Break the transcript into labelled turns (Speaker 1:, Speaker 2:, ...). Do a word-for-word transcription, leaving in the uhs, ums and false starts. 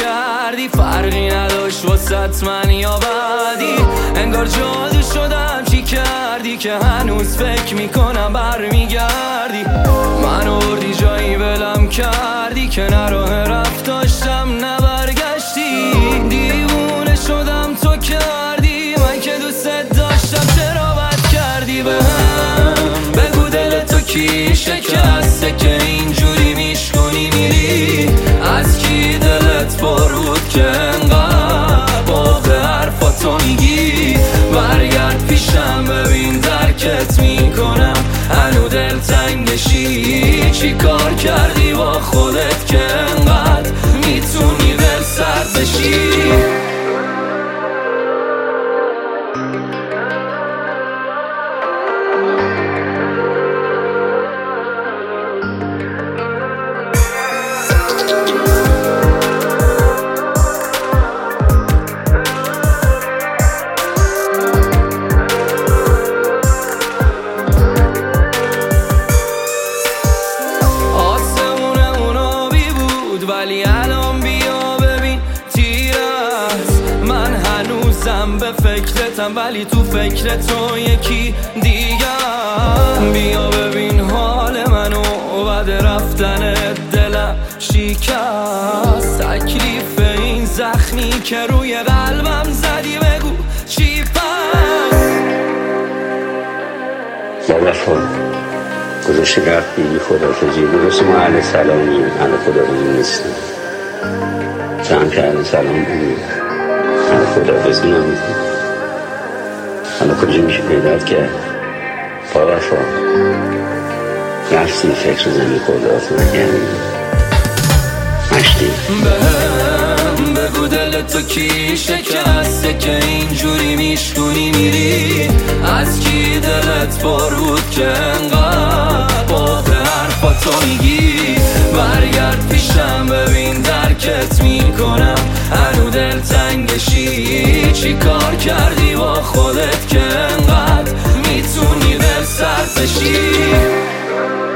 Speaker 1: کردی، فرقی نداشت واسه من یا بعدی. انگار جادو شدم چی کردی که هنوز فکر میکنم برمیگردی. من آوردی جایی ولم کردی که نه راه رفت داشتم نه برگشتی. دیوونه شدم تو کردی، من که دوست داشتم چرا بد کردی بهم. بگو دل تو کی شکسته که اینجوری میشکنی میری؟ از کی دلت پر بود که انقدر باقی حرفاتو میگی؟ برگرد پیشم ببین درکت میکنم، هنو دل تنگشی. چی کار کردی با خودت که انقدر میتونی دل سرد بشی؟ ولی الان بیا ببین تیر است. من هنوزم به فکرتم ولی تو فکر تو یکی دیگر. بیا ببین حال منو بعد رفتن دلم شکست. تکلیف این زخمی که روی قلبم زدی بگو چی پس؟
Speaker 2: با وفا گذاشته رفت بیدی خدافزی گذاشته ما اهل سلامیم، اهل خدافزی نیستیم. تو هم که اهل سلام بودیم اهل خدافزی نمیدیم. حالا کجا میشه پیدات کرد؟ با وفا رفتی فکر زمین خدافزی نکردیم مشتی.
Speaker 1: بهم بگو دل تو کی شکسته که اینجوری میشکنی میری؟ از کی دلت پر بود که انقدر باقی حرفاتو میگی؟ برگرد پیشم ببین درکت میکنم، هنو دل تنگشی. چی کار کردی با خودت که انقدر میتونی دل سرد بشی؟